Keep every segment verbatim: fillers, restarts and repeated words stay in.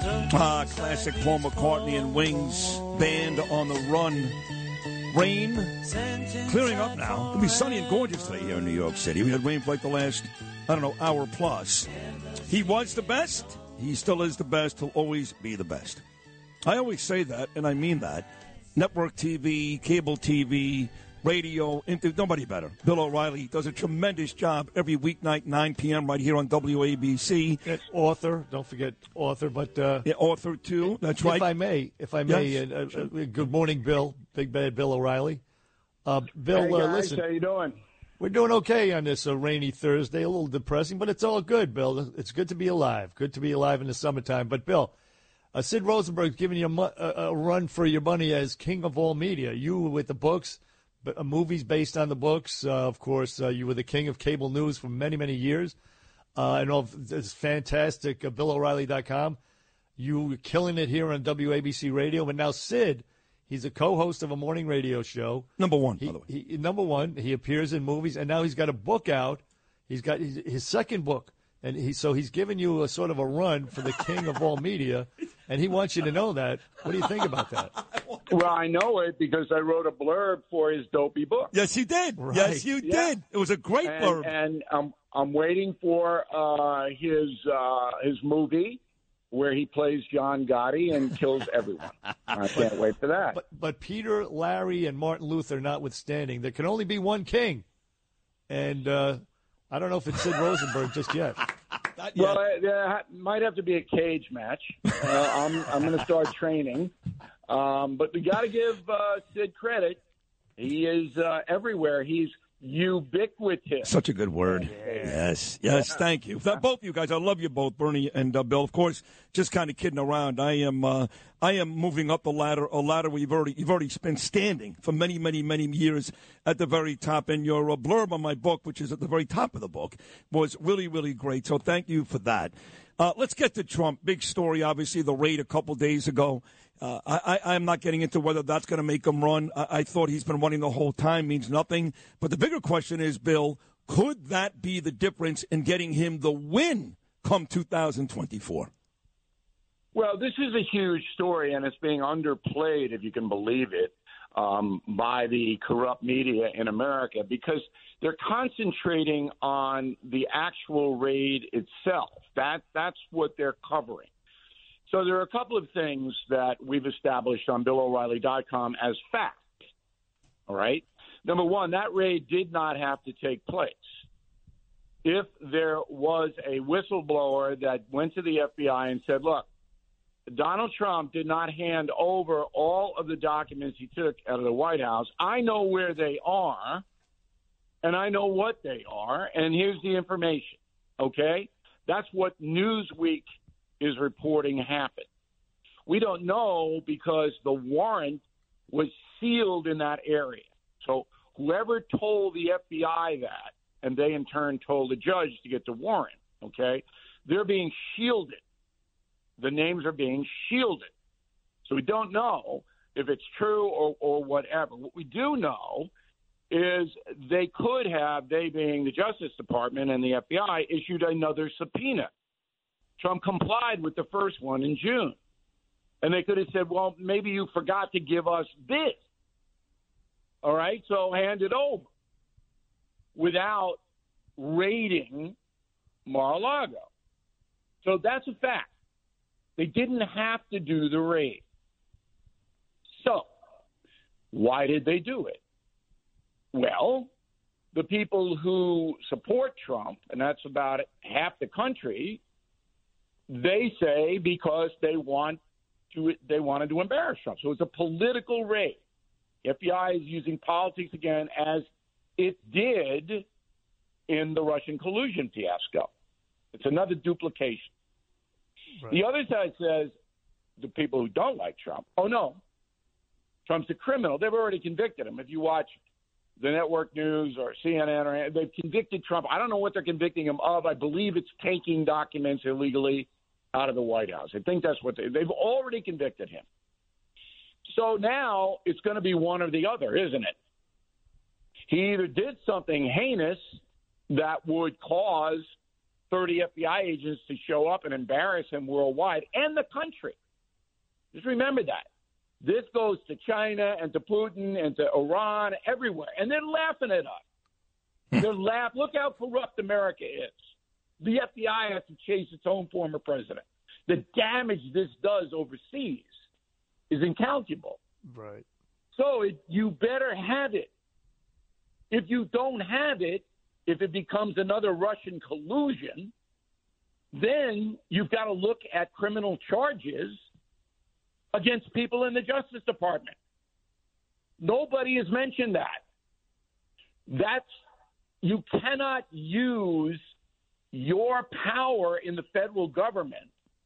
Ah, classic Paul McCartney and Wings band on the run. Rain clearing up now. It'll be sunny and gorgeous today here in New York City. We had rain for like the last, I don't know, hour plus. He was the best. He still is the best. He'll always be the best. I always say that, and I mean that. Network T V, cable T V, radio, inter- nobody better. Bill O'Reilly does a tremendous job every weeknight, nine p.m. right here on W A B C. And author, don't forget author, but uh, yeah, author too. That's if right. If I may, if I may, yes. uh, uh, good morning, Bill, Big Bad Bill O'Reilly. Uh, Bill, hey guys, uh, listen, how you doing? We're doing okay on this uh, rainy Thursday. A little depressing, but it's all good, Bill. It's good to be alive. Good to be alive in the summertime. But Bill, uh, Sid Rosenberg's giving you a, mu- a, a run for your money as king of all media. You with the books. Uh, movies based on the books. Uh, of course, uh, you were the king of cable news for many, many years. Uh, and all this fantastic uh, Bill O'Reilly dot com. You were killing it here on W A B C Radio. But now Sid, he's a co-host of a morning radio show. Number one, he, by the way. He, number one. He appears in movies, and now he's got a book out. He's got his, his second book. And he, so he's giving you a sort of a run for the king of all media, and he wants you to know that. What do you think about that? Well, I know it because I wrote a blurb for his dopey book. Yes, you did. Right. Yes, you Yeah. did. It was a great and, blurb. And I'm I'm waiting for uh, his uh, his movie where he plays John Gotti and kills everyone. I can't wait for that. But, but Peter, Larry, and Martin Luther notwithstanding, there can only be one king. And uh, I don't know if it's Sid Rosenberg just yet. Not yet. Well, uh, there might have to be a cage match. Uh, I'm I'm going to start training, um, but we got to give uh, Sid credit. He is uh, everywhere. He's ubiquitous. Such a good word. Yes, yes, Yeah. thank you. Th- Both of you guys, I love you both, Bernie and uh, Bill. Of course, just kind of kidding around. I am, uh, I am moving up the ladder. A ladder where you've already, you've already been standing for many, many, many years at the very top. And your uh, blurb on my book, which is at the very top of the book, was really, really great. So thank you for that. Uh, let's get to Trump. Big story, obviously, the raid a couple days ago. Uh, I, I, I'm not getting into whether that's going to make him run. I, I thought he's been running the whole time, means nothing. But the bigger question is, Bill, could that be the difference in getting him the win come two thousand twenty-four? Well, this is a huge story, and it's being underplayed, if you can believe it, um, by the corrupt media in America because they're concentrating on the actual raid itself. That that's what they're covering. So there are a couple of things that we've established on Bill O'Reilly dot com as fact. All right. Number one, that raid did not have to take place. If there was a whistleblower that went to the F B I and said, look, Donald Trump did not hand over all of the documents he took out of the White House. I know where they are, and I know what they are, and here's the information. Okay? That's what Newsweek is reporting happened. We don't know because the warrant was sealed in that area. So whoever told the F B I that, and they in turn told the judge to get the warrant, okay, they're being shielded. The names are being shielded. So we don't know if it's true or, or whatever. What we do know is they could have, they being the Justice Department and the F B I, issued another subpoena. Trump complied with the first one in June. And they could have said, well, maybe you forgot to give us this. All right, so hand it over without raiding Mar-a-Lago. So that's a fact. They didn't have to do the raid. So why did they do it? Well, the people who support Trump, and that's about half the country, they say because they want to they wanted to embarrass Trump. So it's a political raid. The F B I is using politics again, as it did in the Russian collusion fiasco. It's another duplication. Right. The other side says, the people who don't like Trump, oh, no, Trump's a criminal. They've already convicted him. If you watch the network news or C N N, or they've convicted Trump. I don't know what they're convicting him of. I believe it's taking documents illegally out of the White House. I think that's what they, they've already convicted him. So now it's going to be one or the other, isn't it? He either did something heinous that would cause thirty F B I agents to show up and embarrass him worldwide and the country. Just remember that. This goes to China and to Putin and to Iran, everywhere. And they're laughing at us. They're laughing. Look how corrupt America is. The F B I has to chase its own former president. The damage this does overseas is incalculable. Right. So it, you better have it. If you don't have it, if it becomes another Russian collusion, then you've got to look at criminal charges against people in the Justice Department. Nobody has mentioned that. That's, you cannot use your power in the federal government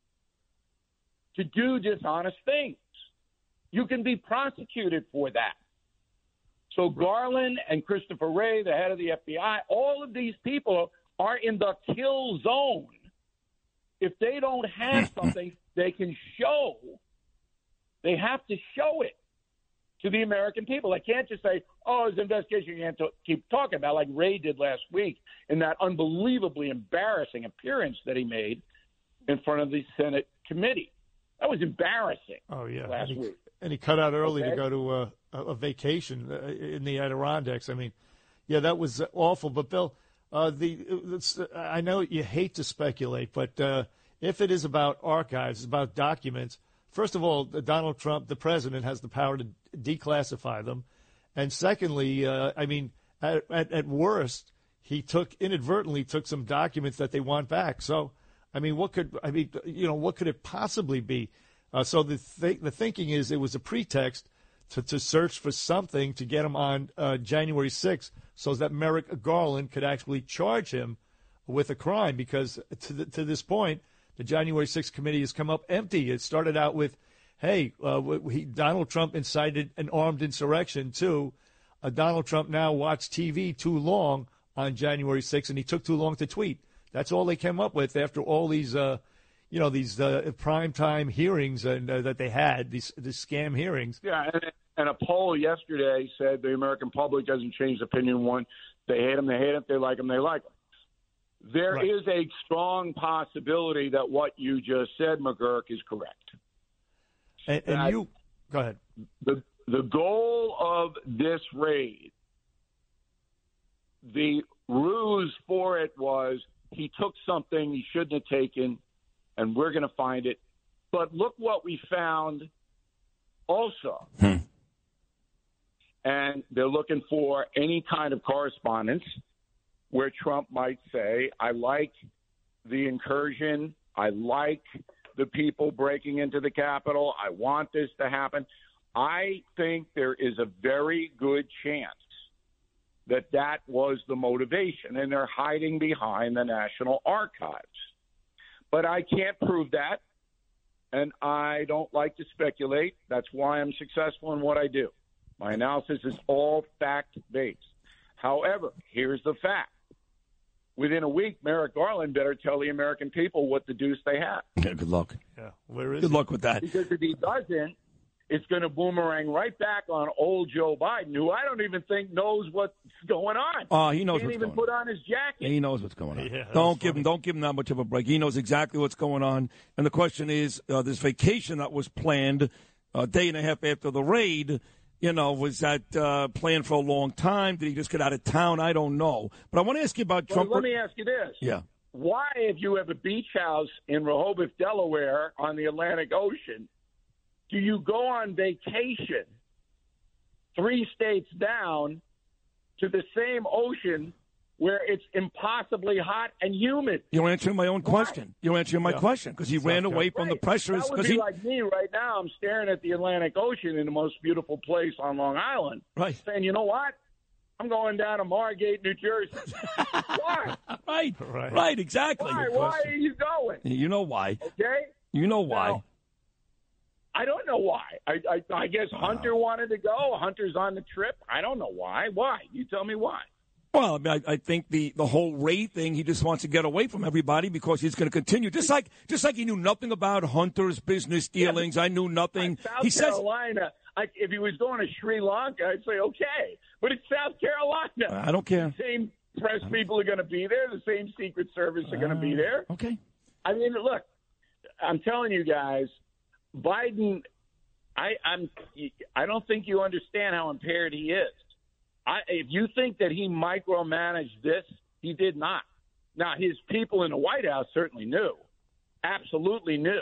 to do dishonest things. You can be prosecuted for that. So Garland and Christopher Wray, the head of the F B I, all of these people are in the kill zone. If they don't have something they can show, they have to show it to the American people. They can't just say, oh, it's an investigation you can't t- keep talking about, like Wray did last week in that unbelievably embarrassing appearance that he made in front of the Senate committee. That was embarrassing. Oh, yeah. Last and he, week. And he cut out early okay. to go to a, a vacation in the Adirondacks. I mean, yeah, that was awful. But, Bill, uh, the it's, I know you hate to speculate, but uh, if it is about archives, about documents, first of all, Donald Trump, the president, has the power to declassify them. And secondly, uh, I mean, at, at, at worst, he took inadvertently took some documents that they want back. So, I mean, what could I mean? You know, what could it possibly be? Uh, so the th- the thinking is it was a pretext to, to search for something to get him on uh, January sixth, so that Merrick Garland could actually charge him with a crime. Because to the, to this point, the January sixth committee has come up empty. It started out with, hey, uh, he, Donald Trump incited an armed insurrection too. Uh, Donald Trump now watched T V too long on January sixth, and he took too long to tweet. That's all they came up with after all these, uh, you know, these uh, primetime hearings and, uh, that they had, these, these scam hearings. Yeah, and, and a poll yesterday said the American public doesn't change opinion one. They hate them, they hate them. They like them, they like them. There Right. is a strong possibility that what you just said, McGurk, is correct. And, and That you, go ahead. The, the goal of this raid, the ruse for it was he took something he shouldn't have taken, and we're going to find it. But look what we found also. Hmm. And they're looking for any kind of correspondence where Trump might say, I like the incursion. I like the people breaking into the Capitol. I want this to happen. I think there is a very good chance that that was the motivation, and they're hiding behind the National Archives. But I can't prove that, and I don't like to speculate. That's why I'm successful in what I do. My analysis is all fact-based. However, here's the fact. Within a week, Merrick Garland better tell the American people what the deuce they have. Yeah, good luck. Yeah, where is Good he? luck with that. Because if he doesn't, it's going to boomerang right back on old Joe Biden, who I don't even think knows what's going on. Oh, he knows Can't what's even going put on. on his jacket. Yeah, he knows what's going on. Yeah, that don't was give funny. him, don't give him that much of a break. He knows exactly what's going on. And the question is, uh, this vacation that was planned a day and a half after the raid, you know, was that uh, planned for a long time? Did he just get out of town? I don't know. But I want to ask you about Well, Trump. let me ask you this. Yeah. Why, if you have a beach house in Rehoboth, Delaware, on the Atlantic Ocean, do you go on vacation three states down to the same ocean where it's impossibly hot and humid? You're answering my own question. You're answering my Yeah. question because he ran away from the Right. pressures. That would Because be he like me right now. I'm staring at the Atlantic Ocean in the most beautiful place on Long Island, right, saying, you know what? I'm going down to Margate, New Jersey. Why? right, Right. right, exactly. Why? Why are you going? You know why? Okay? You know why? Now, I don't know why. I, I, I guess Hunter wanted to go. Hunter's on the trip. I don't know why. Why? You tell me why. Well, I, mean, I, I think the, the whole Ray thing, he just wants to get away from everybody because he's going to continue. Just like just like he knew nothing about Hunter's business dealings. I knew nothing. South he says, Carolina, I, if he was going to Sri Lanka, I'd say, okay. But it's South Carolina. I don't care. Same press people are going to be there. The same Secret Service are going to be there. Uh, okay. I mean, look, I'm telling you guys, Biden, I, I'm, I don't think you understand how impaired he is. I, if you think that he micromanaged this, he did not. Now, his people in the White House certainly knew, absolutely knew.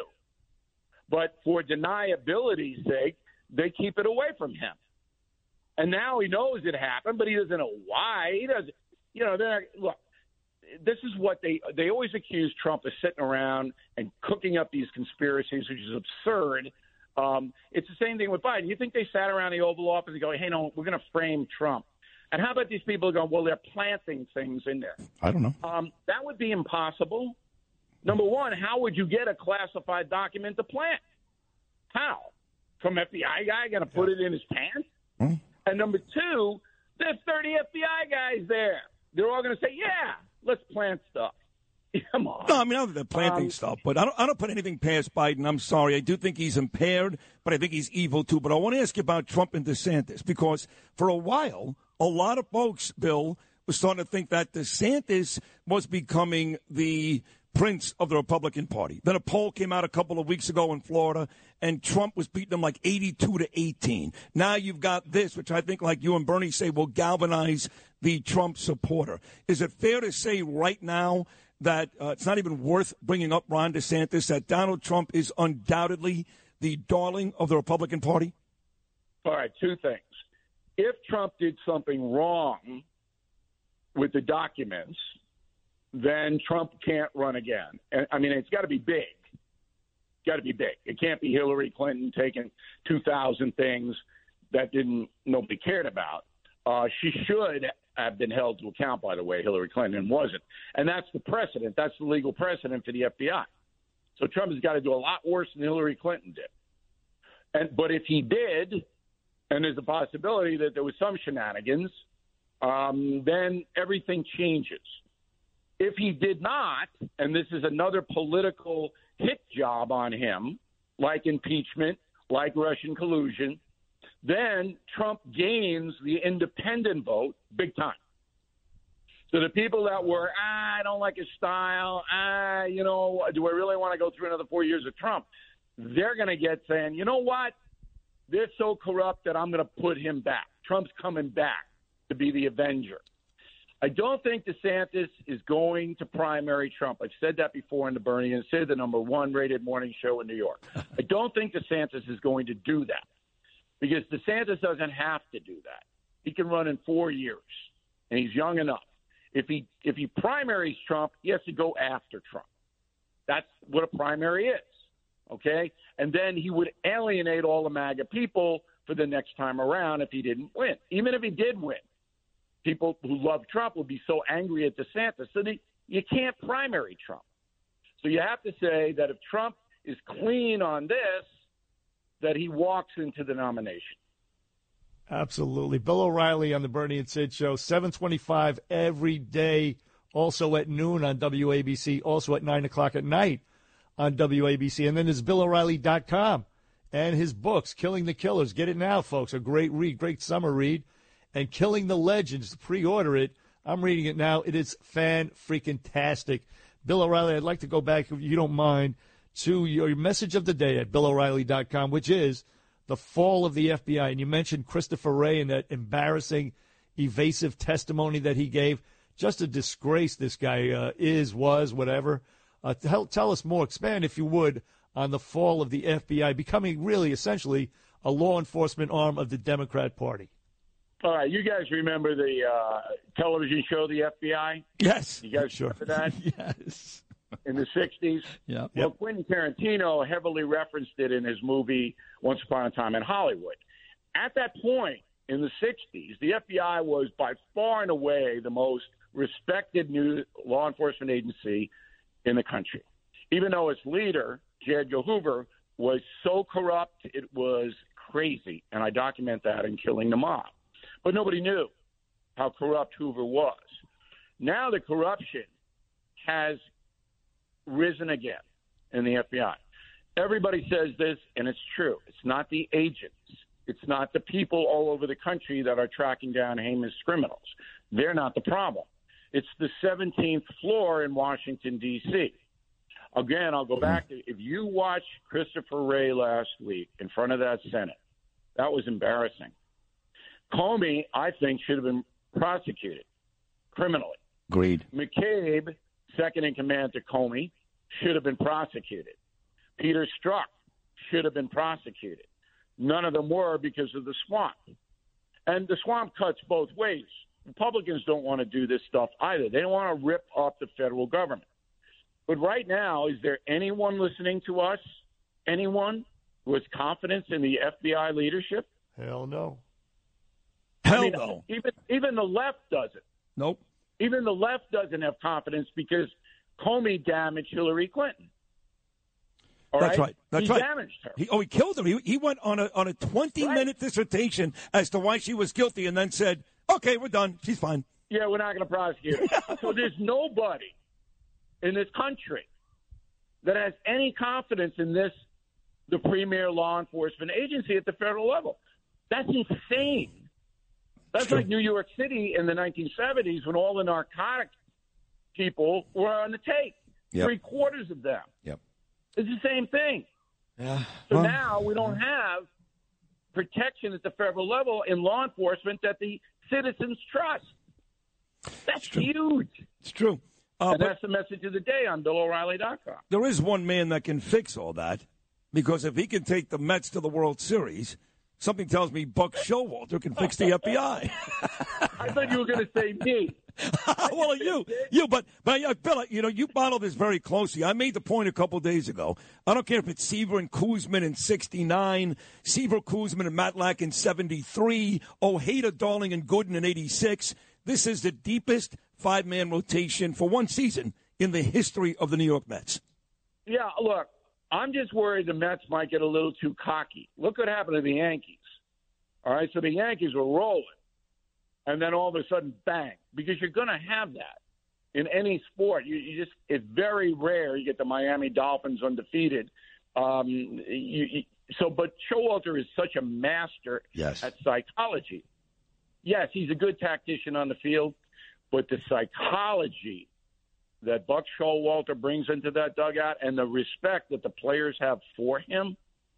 But for deniability's sake, they keep it away from him. And now he knows it happened, but he doesn't know why. He doesn't, you know, they're, look, this is what they, they always accuse Trump of sitting around and cooking up these conspiracies, which is absurd. Um, it's the same thing with Biden. You think they sat around the Oval Office and go, hey, no, we're going to frame Trump. And how about these people going, well, they're planting things in there? I don't know. Um, that would be impossible. Number one, how would you get a classified document to plant? How? Some F B I guy going to put it in his pants? Hmm. And number two, there's thirty F B I guys there. They're all going to say, yeah, let's plant stuff. Come on. No, I mean, other than planting Um, stuff, but I don't, I don't put anything past Biden. I'm sorry. I do think he's impaired, but I think he's evil, too. But I want to ask you about Trump and DeSantis, because for a while, a lot of folks, Bill, were starting to think that DeSantis was becoming the prince of the Republican Party. Then a poll came out a couple of weeks ago in Florida, and Trump was beating them like eighty-two to eighteen. Now you've got this, which I think, like you and Bernie say, will galvanize the Trump supporter. Is it fair to say right now that uh, it's not even worth bringing up Ron DeSantis, that Donald Trump is undoubtedly the darling of the Republican Party? All right, two things. If Trump did something wrong with the documents, then Trump can't run again. And, I mean, it's got to be big. It's got to be big. It can't be Hillary Clinton taking two thousand things that didn't nobody cared about. Uh, she should have been held to account, by the way, Hillary Clinton, and wasn't. And that's the precedent. That's the legal precedent for the F B I. So Trump has got to do a lot worse than Hillary Clinton did. And but if he did, and there's a possibility that there was some shenanigans, um, then everything changes. If he did not, and this is another political hit job on him, like impeachment, like Russian collusion, then Trump gains the independent vote big time. So the people that were, ah, I don't like his style, ah, you know, do I really want to go through another four years of Trump? They're going to get saying, you know what? They're so corrupt that I'm going to put him back. Trump's coming back to be the avenger. I don't think DeSantis is going to primary Trump. I've said that before in the Bernie, and said the number one rated morning show in New York. I don't think DeSantis is going to do that because DeSantis doesn't have to do that. He can run in four years, and he's young enough. If he if he primaries Trump, he has to go after Trump. That's what a primary is, okay? And then he would alienate all the MAGA people for the next time around if he didn't win. Even if he did win, people who love Trump will be so angry at DeSantis that he, you can't primary Trump. So you have to say that if Trump is clean on this, that he walks into the nomination. Absolutely. Bill O'Reilly on the Bernie and Sid Show, seven twenty-five every day, also at noon on W A B C, also at nine o'clock at night on W A B C. And then there's Bill O'Reilly dot com and his books, Killing the Killers. Get it now, folks. A great read, great summer read. And Killing the Legends, pre-order it. I'm reading it now. It is fan-freaking-tastic. Bill O'Reilly, I'd like to go back, if you don't mind, to your message of the day at Bill O'Reilly dot com, which is the fall of the F B I. And you mentioned Christopher Wray and that embarrassing, evasive testimony that he gave. Just a disgrace this guy uh, is, was, whatever. Uh, tell, tell us more, expand, if you would, on the fall of the F B I, becoming really, essentially, a law enforcement arm of the Democrat Party. All right, you guys remember the uh, television show, The F B I? Yes. You guys Sure. remember that? Yes. In the sixties? Yeah. Well, Quentin Tarantino heavily referenced it in his movie Once Upon a Time in Hollywood. At that point, in the sixties, the F B I was by far and away the most respected new law enforcement agency in the country. Even though its leader, J. Edgar Hoover, was so corrupt, it was crazy. And I document that in Killing the Mob. But nobody knew how corrupt Hoover was. Now the corruption has risen again in the F B I. Everybody says this, and it's true. It's not the agents. It's not the people all over the country that are tracking down heinous criminals. They're not the problem. It's the seventeenth floor in Washington, D C Again, I'll go back to, if you watched Christopher Wray last week in front of that Senate, that was embarrassing. Comey, I think, should have been prosecuted criminally. Agreed. McCabe, second in command to Comey, should have been prosecuted. Peter Strzok should have been prosecuted. None of them were because of the swamp. And the swamp cuts both ways. Republicans don't want to do this stuff either. They don't want to rip up the federal government. But right now, is there anyone listening to us, anyone who has confidence in the F B I leadership? Hell no. Hell I mean, no. Even, even the left doesn't. Nope. Even the left doesn't have confidence because Comey damaged Hillary Clinton. All That's right. right. That's he right. damaged her. He, oh, he killed her. He, he went on a on a twenty Right. minute dissertation as to why she was guilty, and then said, "Okay, we're done. She's fine." Yeah, we're not going to prosecute her. So there's nobody in this country that has any confidence in this, the premier law enforcement agency at the federal level. That's insane. That's True. like New York City in the nineteen seventies when all the narcotic people were on the take. Yep. Three quarters of them. Yep. It's the same thing. Yeah. So Well, now we don't have protection at the federal level in law enforcement that the citizens trust. That's true. huge. it's true. Uh, And but that's the message of the day on Bill O'Reilly dot com. there is one man that can fix all that, because if he can take the Mets to the World Series, something tells me Buck Showalter can fix the F B I. I thought you were going to say me. Well, you, you, but, but uh, Bill, you know, you bottled this very closely. I made the point a couple days ago. I don't care if it's Seaver and Kuzman in sixty-nine, Seaver, Kuzman, and Matlack in seventy-three, Ojeda, Darling, and Gooden in eighty-six. This is the deepest five-man rotation for one season in the history of the New York Mets. Yeah, look, I'm just worried the Mets might get a little too cocky. Look what happened to the Yankees. All right, so the Yankees were rolling, and then all of a sudden, bang, because you're going to have that in any sport. You, you just it's very rare you get the Miami Dolphins undefeated. Um, you, you, so, but Showalter is such a master Yes. at psychology. Yes, he's a good tactician on the field, but the psychology that Buck Showalter brings into that dugout and the respect that the players have for him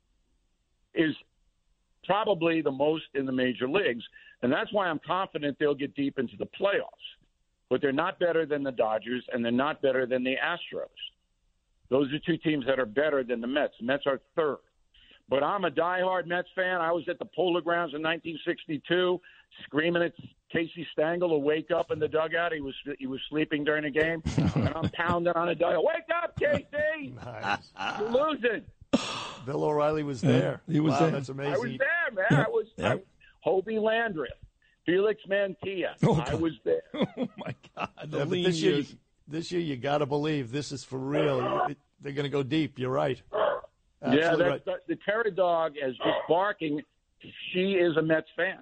is probably the most in the major leagues. And that's why I'm confident they'll get deep into the playoffs. But they're not better than the Dodgers, and they're not better than the Astros. Those are two teams that are better than the Mets. The Mets are third. But I'm a diehard Mets fan. I was at the Polo Grounds in nineteen sixty-two, screaming at Casey Stengel to wake up in the dugout. He was he was sleeping during the game, and I'm pounding on a dial. Wake up, Casey! Nice. You're losing. Bill O'Reilly was there. he was wow, there. That's amazing. I was there, man. I was Yeah. I, Hobie Landreth, Felix Mantilla. Oh, I God. was there. Oh, my God. The Yeah, but lean this year, years. this year, you got to believe this is for real. It- They're going to go deep. You're right. Yeah, Absolutely that, right. that, the Terror Dog is just barking. She is a Mets fan.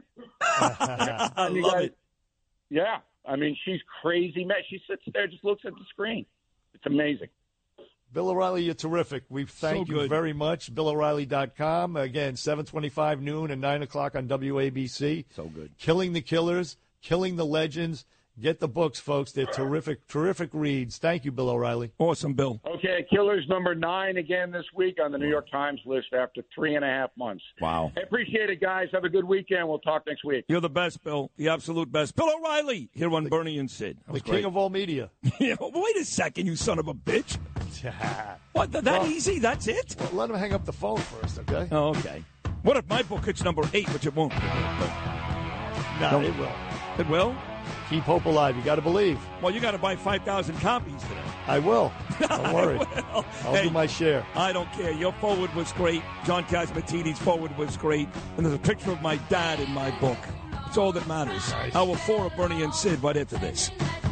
I You love guys- it. Yeah, I mean, she's crazy. Mets. She sits there, just looks at the screen. It's amazing. Bill O'Reilly, you're terrific. We thank So you good. very much. Bill O'Reilly dot com. Again, seven twenty-five noon and nine o'clock on W A B C. So good. Killing the Killers, Killing the Legends. Get the books, folks. They're terrific, terrific reads. Thank you, Bill O'Reilly. Awesome, Bill. Okay, Killers number nine again this week on the New York Times list after three and a half months. Wow. I appreciate it, guys. Have a good weekend. We'll talk next week. You're the best, Bill. The absolute best. Bill O'Reilly here on Bernie and Sid. That The was king great. of all media. Yeah, well, wait a second, you son of a bitch. What, that, that Well- easy? That's it? Let him hang up the phone first, okay? Oh, okay. What if my book hits number eight, which it won't? No, No. it will. It will? Keep hope alive. You got to believe. Well, you got to buy five thousand copies today. I will. Don't worry. Well, I'll hey, do my share. I don't care. Your forward was great. John Casmatini's forward was great. And there's a picture of my dad in my book. It's all that matters. Nice. Hour four of Bernie and Sid right after this.